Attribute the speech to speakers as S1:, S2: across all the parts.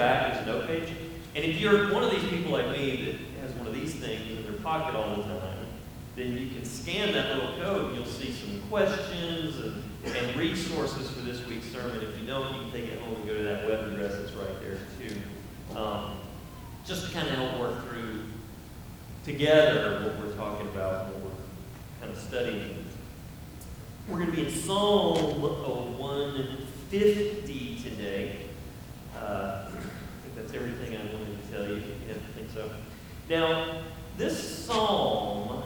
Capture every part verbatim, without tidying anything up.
S1: back, there's a note page. And if you're one of these people like me that has one of these things in their pocket all the time, then you can scan that little code and you'll see some questions and, and resources for this week's sermon. If you don't, you can take it home and go to that web address that's right there too. Um, just to kind of help work through together what we're talking about, what we're kind of studying. We're going to be in Psalm one fifty today. Uh, I think that's everything I wanted to tell you. Yeah, I think so. Now, this psalm,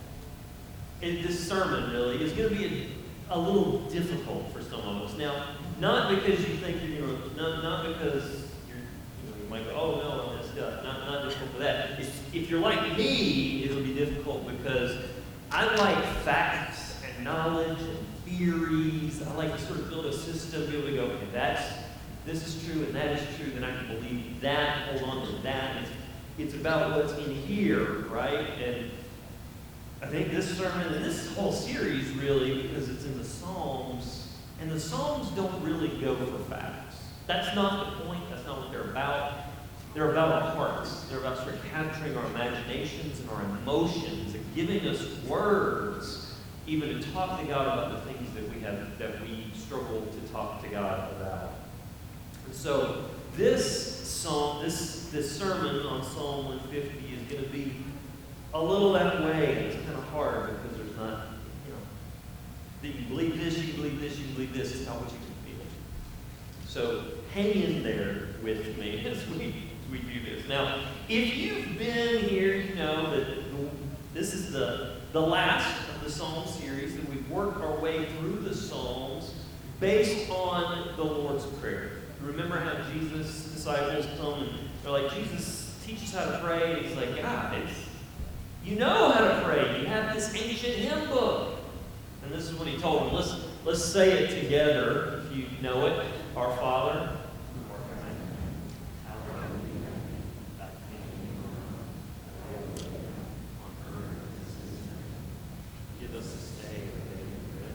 S1: and this sermon really, is going to be a, a little difficult for some of us. Now, not because you think you're going to, not, not because you're, you know, you might go, oh no, I messed up. Not, not difficult for that. It's, if you're like me, it'll be difficult because I like facts and knowledge and theories. I like to sort of build a system, be able to go, okay, that's, this is true and that is true, then I can believe that, hold on to that. It's, it's about what's in here, right? And I think this sermon and this whole series really, because it's in the Psalms, and the Psalms don't really go for facts. That's not the point. That's not what they're about. They're about our hearts. They're about sort of capturing our imaginations and our emotions and giving us words even to talk to God about the things that we have, that we struggle to talk to God about. And so this psalm, this, this sermon on Psalm one fifty is going to be a little that way, and it's kind of hard because there's not, you know, that you believe this, you believe this, you believe this, it's not what you can feel. So hang in there with me as we, as we do this. Now, if you've been here, you know that this is the, the last of the Psalm series, that we've worked our way through the Psalms based on the Lord's Prayer. Remember how Jesus' disciples come and they're like, Jesus, teach us how to pray. And he's like, guys, you know how to pray. You have this ancient hymn book. And this is what he told them. Let's, let's say it together if you know it. Our Father, give us this day our daily bread.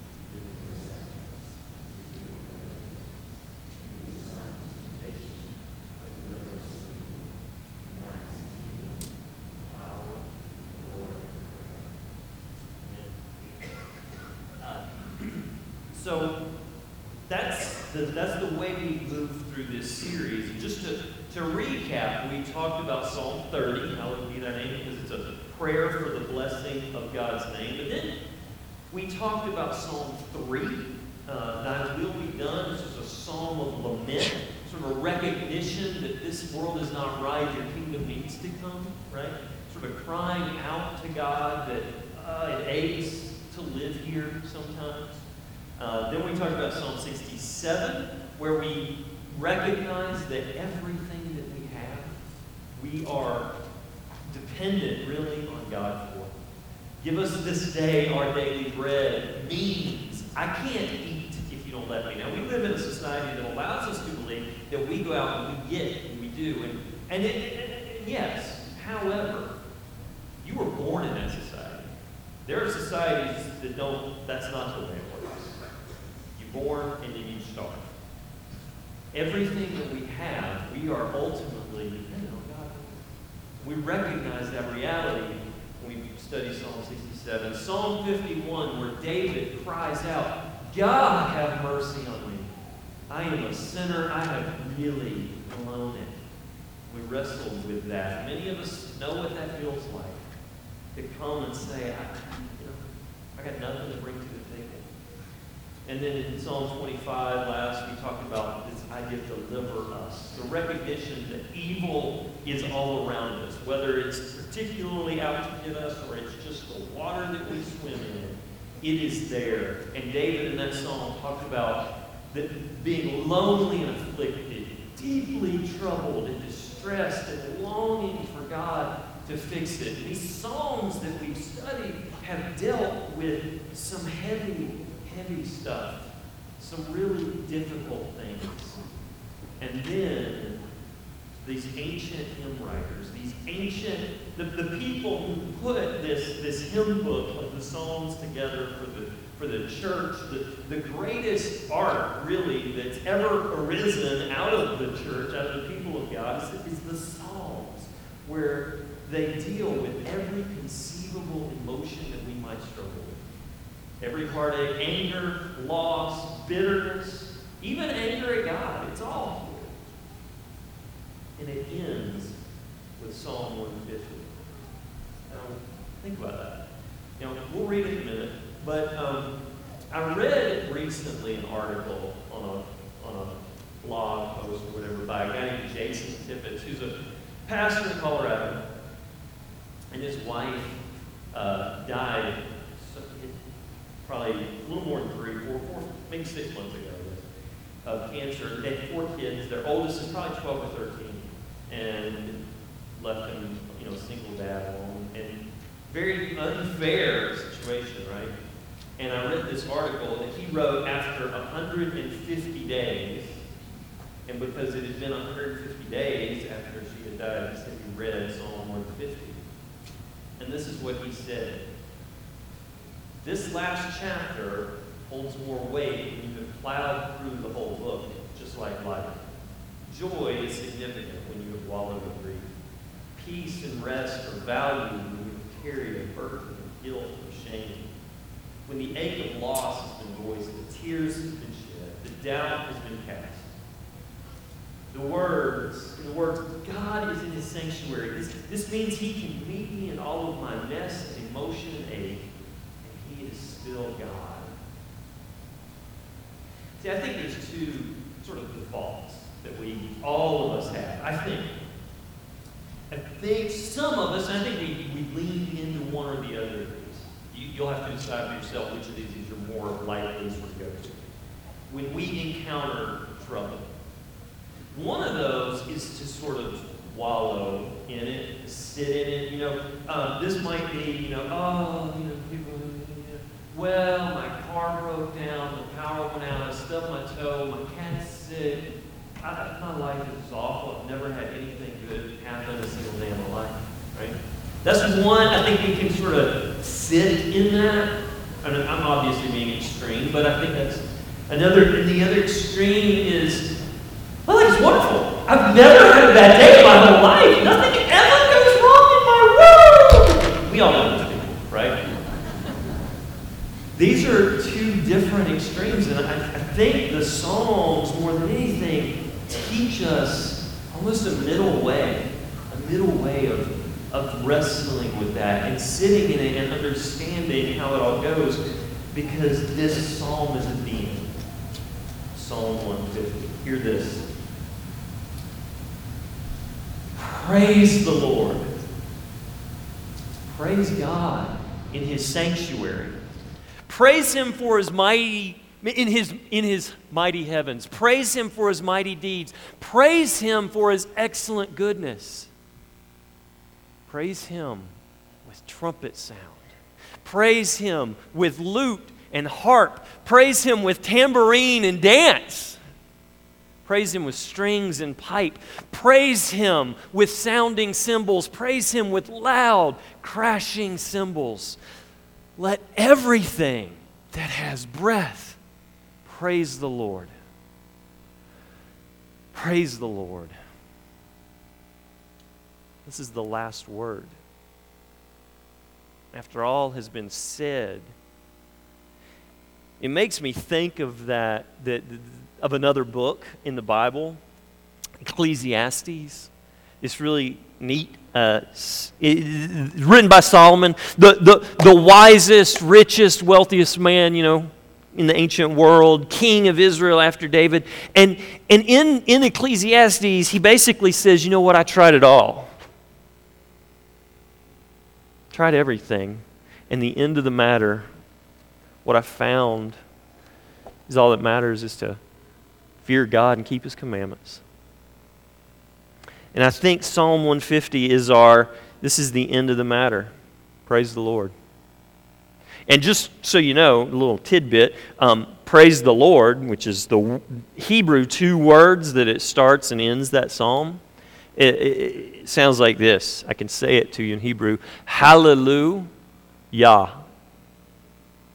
S1: So that's the, that's the way we move through this series. Just to, to recap, we talked about Psalm thirty, hallowed be thy name, because it's a prayer for the blessing of God's name. But then we talked about Psalm three, uh, Thy will be done. This is a psalm of lament, sort of a recognition that this world is not right, your kingdom needs to come, right? Sort of crying out to God that uh, it aches to live here sometimes. Uh, then we talked about Psalm sixty-seven, where we recognize that everything that we have, we are dependent really on God for. Give us this day our daily bread means I can't eat if you don't let me. Now, we live in a society that allows us to believe that we go out and we get and we do. And, and, it, it, and yes, however, you were born in that society. There are societies that don't, that's not the way it works. Born and then you starve. Everything that we have, we are ultimately dependent on God. We recognize that reality when we study Psalm sixty-seven. Psalm fifty-one, where David cries out, God, have mercy on me. I am a sinner. I have really blown it. We wrestle with that. Many of us know what that feels like. To come and say, I, you know, I got nothing to bring to the table. And then in Psalm twenty-five, last, we talked about this idea of deliver us. The recognition that evil is all around us, whether it's particularly out to get us or it's just the water that we swim in. It is there. And David in that psalm talked about that being lonely and afflicted, deeply troubled and distressed and longing for God to fix it. These psalms that we've studied have dealt with some heavy heavy stuff, some really difficult things. And then these ancient hymn writers, these ancient, the, the people who put this, this hymn book of the Psalms together for the, for the church. The, the greatest art, really, that's ever arisen out of the church, out of the people of God, is, is the Psalms, where they deal with every conceivable emotion that we might struggle with. Every heartache, anger, loss, bitterness, even anger at God, it's all here. And it ends with Psalm one fifty. Now, think about that. You know, we'll read it in a minute, but um, I read recently an article on a on a blog post or whatever by a guy named Jason Tippett, who's a pastor in Colorado, and his wife uh, died so, probably a little more than three, four, four, maybe six months ago of cancer. They had four kids. Their oldest is probably twelve or thirteen, and left him, you know, single dad alone, and very unfair situation, right? And I read this article that he wrote after one hundred fifty days, and because it had been one hundred fifty days after she had died, he said he read Psalm one fifty. And this is what he said. This last chapter holds more weight when you have plowed through the whole book, just like life. Joy is significant when you have wallowed in grief. Peace and rest are valued when you have carried a burden of guilt or shame. When the ache of loss has been voiced, the tears have been shed, the doubt has been cast. The words, the words, God is in his sanctuary. This, this means he can meet me in all of my mess and emotion and ache, and he is still God. See, I think there's two sort of defaults that we, all of us have. I think I think some of us, I think we, we lean into one or the other of these. You, you'll have to decide for yourself which of these you're more likely to go to. When we encounter trouble, one of those is to sort of wallow in it, sit in it. You know, um, this might be, you know, oh, you know, people, you know, well, my car broke down, the power went out, I stubbed my toe, my cat's sick. I, my life is awful. I've never had anything good happen a single day in my life, right? That's one. I think we can sort of sit in that. I mean, I'm obviously being extreme, but I think that's another. And the other extreme is, well, it's wonderful. I've never had a bad day in my whole life. Nothing ever goes wrong in my world. We all know those people, right? These are two different extremes, and I, I think the Psalms, more than anything, teach us almost a middle way, a middle way of, of wrestling with that and sitting in it and understanding how it all goes, because this psalm is at the end. Psalm one fifty. Hear this. Praise the Lord. Praise God in his sanctuary. Praise him for his mighty In his, in his mighty heavens. Praise him for his mighty deeds. Praise him for his excellent goodness. Praise him with trumpet sound. Praise him with lute and harp. Praise him with tambourine and dance. Praise him with strings and pipe. Praise him with sounding cymbals. Praise him with loud, crashing cymbals. Let everything that has breath praise the Lord. Praise the Lord. This is the last word. After all has been said, it makes me think of that, that of another book in the Bible, Ecclesiastes. It's really neat. Uh, it, written by Solomon, the, the, the wisest, richest, wealthiest man, you know, in the ancient world, king of Israel after David. And, and in, in Ecclesiastes, he basically says, you know what, I tried it all. Tried everything. And the end of the matter, what I found is all that matters is to fear God and keep his commandments. And I think Psalm one fifty is our, this is the end of the matter. Praise the Lord. And just so you know, a little tidbit, um, praise the Lord, which is the Hebrew two words that it starts and ends that psalm. It, it, it sounds like this. I can say it to you in Hebrew. Hallelujah.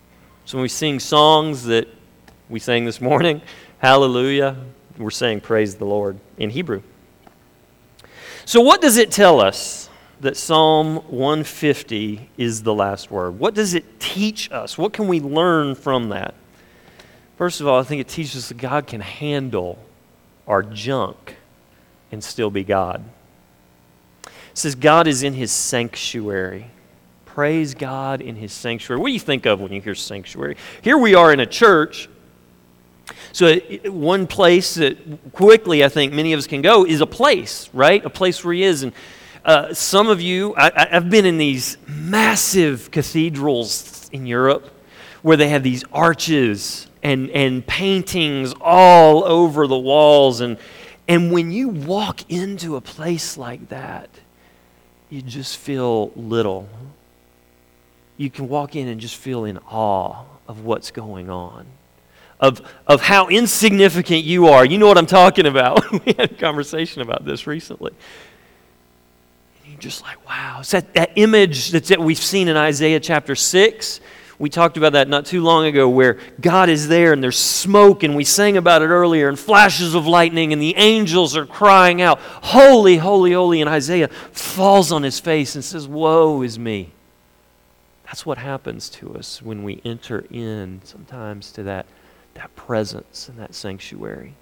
S1: So when we sing songs that we sang this morning, hallelujah, we're saying praise the Lord in Hebrew. So what does it tell us that Psalm one fifty is the last word? What does it teach us? What can we learn from that? First of all, I think it teaches us that God can handle our junk and still be God. It says God is in His sanctuary. Praise God in His sanctuary. What do you think of when you hear sanctuary? Here we are in a church. So one place that quickly I think many of us can go is a place, right? A place where He is. And uh, some of you, I, I've been in these massive cathedrals in Europe where they have these arches and, and paintings all over the walls. And, and when you walk into a place like that, you just feel little. You can walk in and just feel in awe of what's going on. Of, of how insignificant you are. You know what I'm talking about. We had a conversation about this recently. And you're just like, wow. It's that, that image that's, that we've seen in Isaiah chapter six. We talked about that not too long ago where God is there and there's smoke, and we sang about it earlier, and flashes of lightning, and the angels are crying out, holy, holy, holy. And Isaiah falls on his face and says, woe is me. That's what happens to us when we enter in sometimes to that that presence and that sanctuary.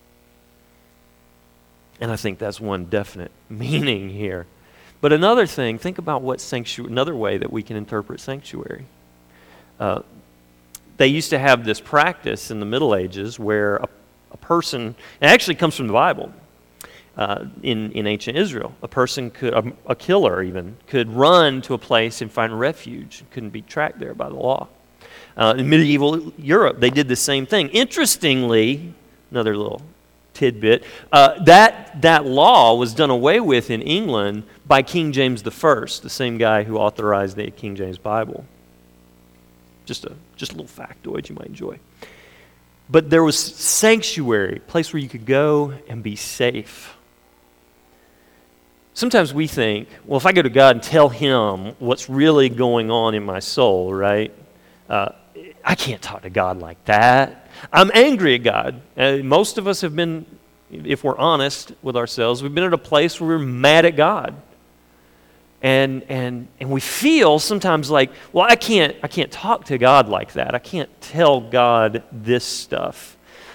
S1: And I think that's one definite meaning here. But another thing, think about what sanctuary, another way that we can interpret sanctuary. Uh, they used to have this practice in the Middle Ages where a, a person, it actually comes from the Bible, uh, in, in ancient Israel, a person could, a, a killer even, could run to a place and find refuge, couldn't be tracked there by the law. Uh, in medieval Europe, they did the same thing. Interestingly, another little tidbit, uh, that, that law was done away with in England by King James the First, the same guy who authorized the King James Bible. Just a, just a little factoid you might enjoy. But there was sanctuary, a place where you could go and be safe. Sometimes we think, well, if I go to God and tell Him what's really going on in my soul, right? Uh, I can't talk to God like that. I'm angry at God. Uh, most of us have been, if we're honest with ourselves, we've been at a place where we're mad at God. And and and we feel sometimes like, well, I can't I can't talk to God like that. I can't tell God this stuff.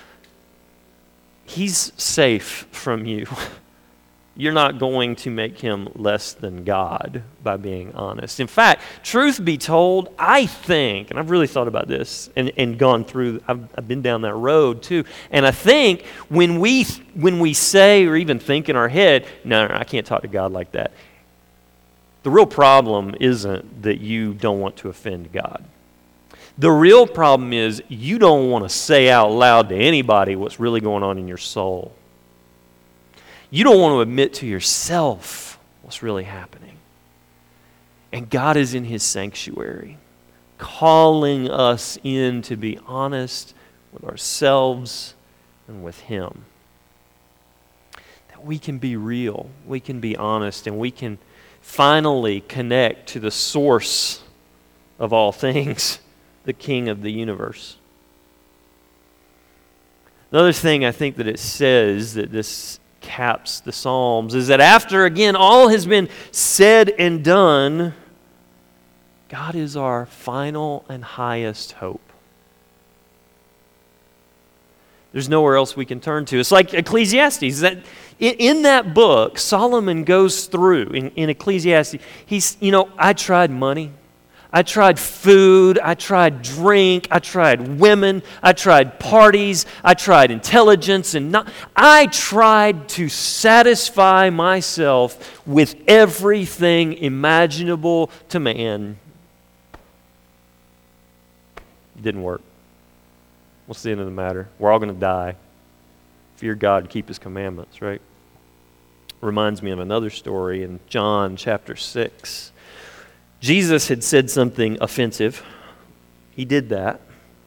S1: He's safe from you. You're not going to make Him less than God by being honest. In fact, truth be told, I think, and I've really thought about this and, and gone through, I've, I've been down that road too, and I think when we when we say or even think in our head, no, no, no, I can't talk to God like that, the real problem isn't that you don't want to offend God. The real problem is you don't want to say out loud to anybody what's really going on in your soul. You don't want to admit to yourself what's really happening. And God is in His sanctuary, calling us in to be honest with ourselves and with Him. That we can be real, we can be honest, and we can finally connect to the source of all things, the King of the universe. Another thing I think that it says that this caps the Psalms is that after, again, all has been said and done, God is our final and highest hope. There's nowhere else we can turn to. It's like Ecclesiastes. That in, in that book, Solomon goes through, in, in Ecclesiastes, he's, you know, I tried money. I tried food, I tried drink, I tried women, I tried parties, I tried intelligence, and not, I tried to satisfy myself with everything imaginable to man. It didn't work. What's the end of the matter? We're all going to die. Fear God and keep His commandments, right? Reminds me of another story in John chapter six. Jesus had said something offensive. He did that.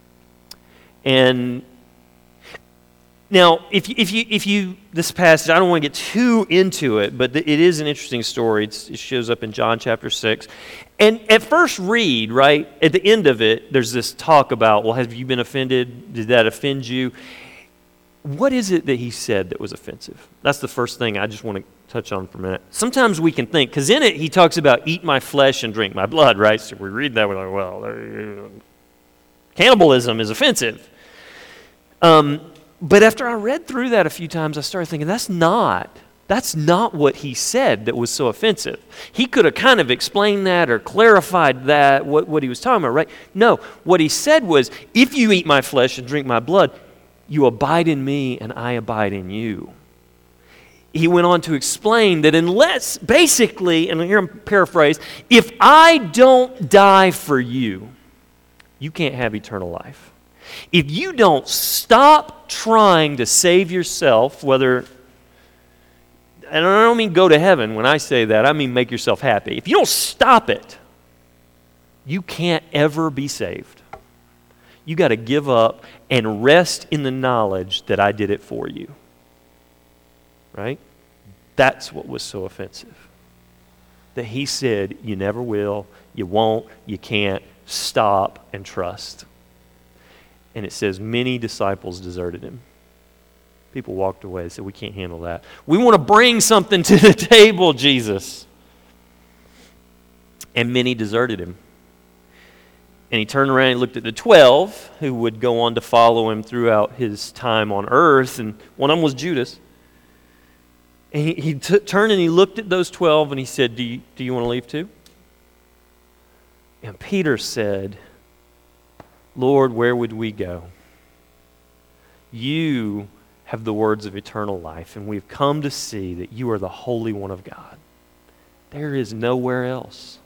S1: And now, if you, if you, if you, this passage, I don't want to get too into it, but it is an interesting story. It's, it shows up in John chapter six. And at first read, right, at the end of it, there's this talk about, well, have you been offended? Did that offend you? What is it that he said that was offensive? That's the first thing I just want to touch on for a minute. Sometimes we can think, because in it he talks about eat my flesh and drink my blood, right? So we read that, we're like, well, cannibalism is offensive. Um, but after I read through that a few times, I started thinking, that's not, that's not what he said that was so offensive. He could have kind of explained that or clarified that, what, what he was talking about, right? No, what he said was, if you eat my flesh and drink my blood, you abide in me and I abide in you. He went on to explain that unless, basically, and here I'm paraphrased, if I don't die for you, you can't have eternal life. If you don't stop trying to save yourself, whether, and I don't mean go to heaven when I say that, I mean make yourself happy. If you don't stop it, you can't ever be saved. You got to give up and rest in the knowledge that I did it for you. Right? That's what was so offensive. That he said, you never will, you won't, you can't, stop and trust. And it says, many disciples deserted him. People walked away and said, we can't handle that. We want to bring something to the table, Jesus. And many deserted him. And he turned around and looked at the twelve who would go on to follow him throughout his time on earth. And one of them was Judas. And he, he t- turned and he looked at those twelve and he said, do you, do you want to leave too? And Peter said, Lord, where would we go? You have the words of eternal life, and we've come to see that you are the Holy One of God. There is nowhere else.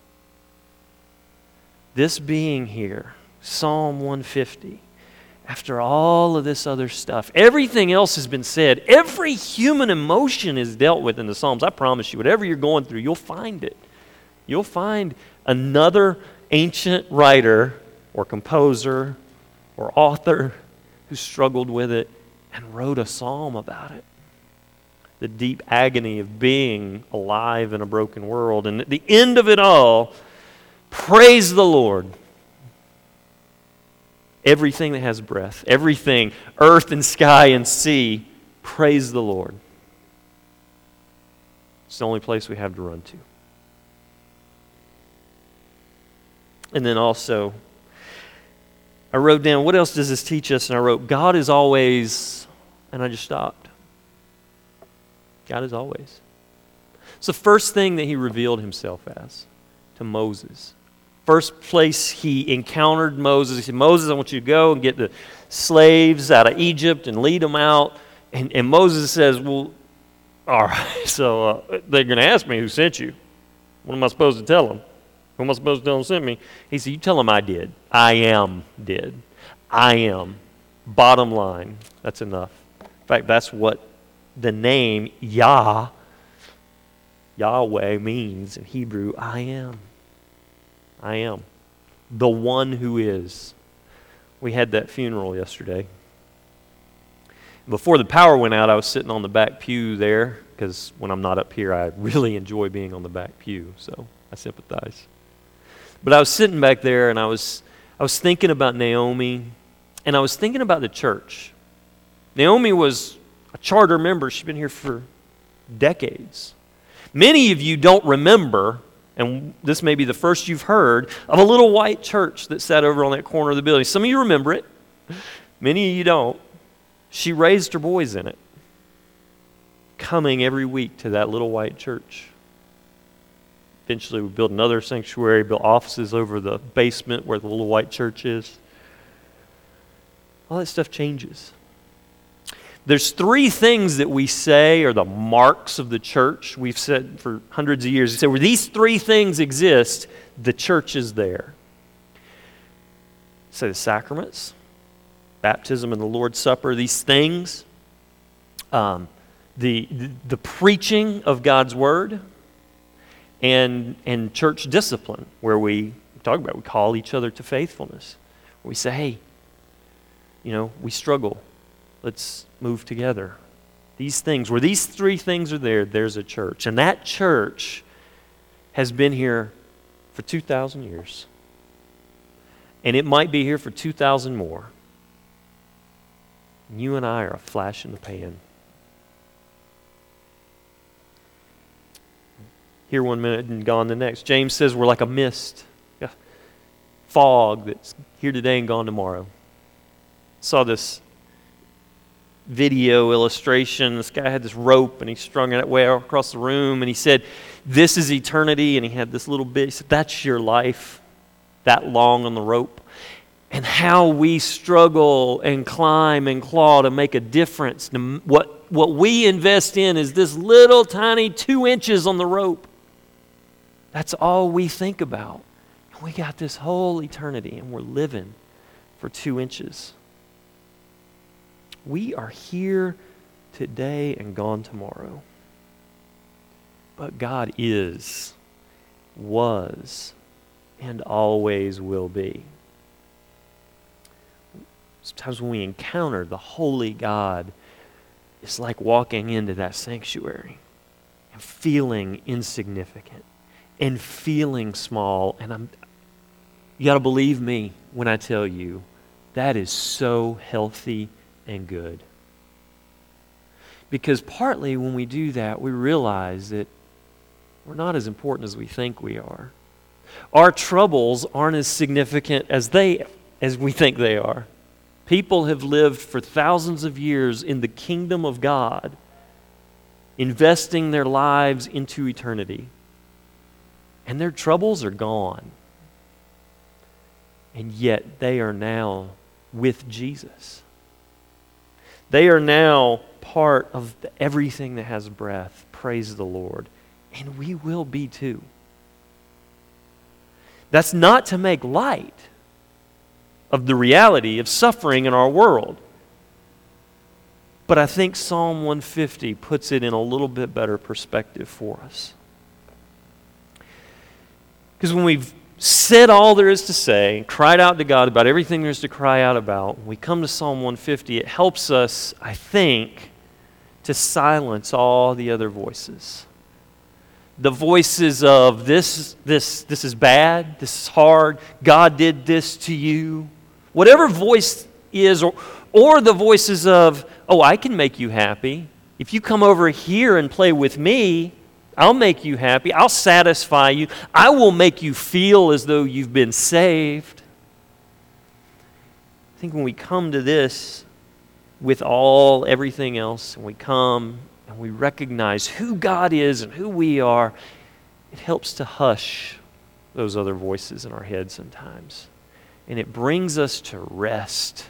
S1: This being here, Psalm one fifty, after all of this other stuff, everything else has been said. Every human emotion is dealt with in the Psalms. I promise you, whatever you're going through, you'll find it. You'll find another ancient writer or composer or author who struggled with it and wrote a psalm about it. The deep agony of being alive in a broken world. And at the end of it all, praise the Lord. Everything that has breath, everything, earth and sky and sea, praise the Lord. It's the only place we have to run to. And then also, I wrote down, what else does this teach us? And I wrote, God is always, and I just stopped. God is always. It's the first thing that he revealed himself as to Moses. First place he encountered Moses, he said, Moses, I want you to go and get the slaves out of Egypt and lead them out. And, and Moses says, well, all right, so uh, they're going to ask me who sent you. What am I supposed to tell them? Who am I supposed to tell them sent me? He said, you tell them I did. I am did. I am. Bottom line, that's enough. In fact, that's what the name Yah, Yahweh means in Hebrew. I am. I am. The one who is. We had that funeral yesterday. Before the power went out, I was sitting on the back pew there, because when I'm not up here, I really enjoy being on the back pew, so I sympathize. But I was sitting back there, and I was I was thinking about Naomi, and I was thinking about the church. Naomi was a charter member. She's been here for decades. Many of you don't remember, and this may be the first you've heard, of a little white church that sat over on that corner of the building. Some of you remember it. Many of you don't. She raised her boys in it, coming every week to that little white church. Eventually we built another sanctuary, built offices over the basement where the little white church is. All that stuff changes. There's three things that we say are the marks of the church. We've said for hundreds of years. We say where these three things exist, the church is there. Say the sacraments, baptism and the Lord's Supper, these things, um, the, the the preaching of God's Word, and and church discipline, where we talk about, we call each other to faithfulness. Where we say, hey, you know, we struggle. Let's move together. These things, where these three things are there, there's a church. And that church has been here for two thousand years. And it might be here for two thousand more. And you and I are a flash in the pan. Here one minute and gone the next. James says we're like a mist, a fog that's here today and gone tomorrow. Saw this video illustration. This guy had this rope and he strung it way across the room and he said, "This is eternity." And he had this little bit. He said, "That's your life, that long on the rope." And how we struggle and climb and claw to make a difference. What, what we invest in is this little tiny two inches on the rope. That's all we think about. And we got this whole eternity and we're living for two inches. We are here today and gone tomorrow. But God is, was, and always will be. Sometimes when we encounter the holy God, it's like walking into that sanctuary and feeling insignificant and feeling small. And I'm, you got to believe me when I tell you that is so healthy and good. Because partly when we do that, we realize that we're not as important as we think we are. Our troubles aren't as significant as they as we think they are. People have lived for thousands of years in the kingdom of God, investing their lives into eternity. And their troubles are gone. And yet they are now with Jesus. They are now part of the, everything that has breath. Praise the Lord. And we will be too. That's not to make light of the reality of suffering in our world. But I think Psalm one fifty puts it in a little bit better perspective for us. Because when we've said all there is to say, and cried out to God about everything there's to cry out about, when we come to Psalm one fifty, it helps us, I think, to silence all the other voices. The voices of this, this, this is bad, this is hard, God did this to you. Whatever voice is, or, or the voices of, oh, I can make you happy. If you come over here and play with me, I'll make you happy. I'll satisfy you. I will make you feel as though you've been saved. I think when we come to this with all, everything else, and we come and we recognize who God is and who we are, it helps to hush those other voices in our heads sometimes. And it brings us to rest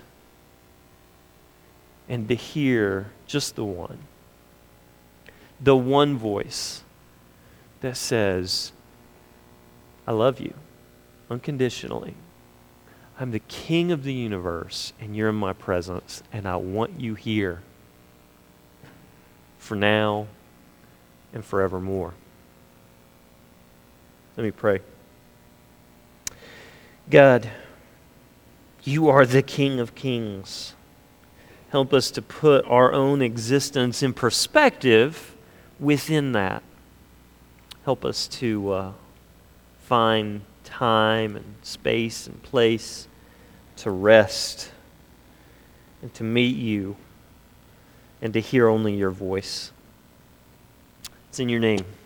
S1: and to hear just the one. The one voice that says, I love you unconditionally. I'm the king of the universe and you're in my presence and I want you here for now and forevermore. Let me pray. God, you are the King of Kings. Help us to put our own existence in perspective within that. Help us to uh, find time and space and place to rest and to meet you and to hear only your voice. It's in your name.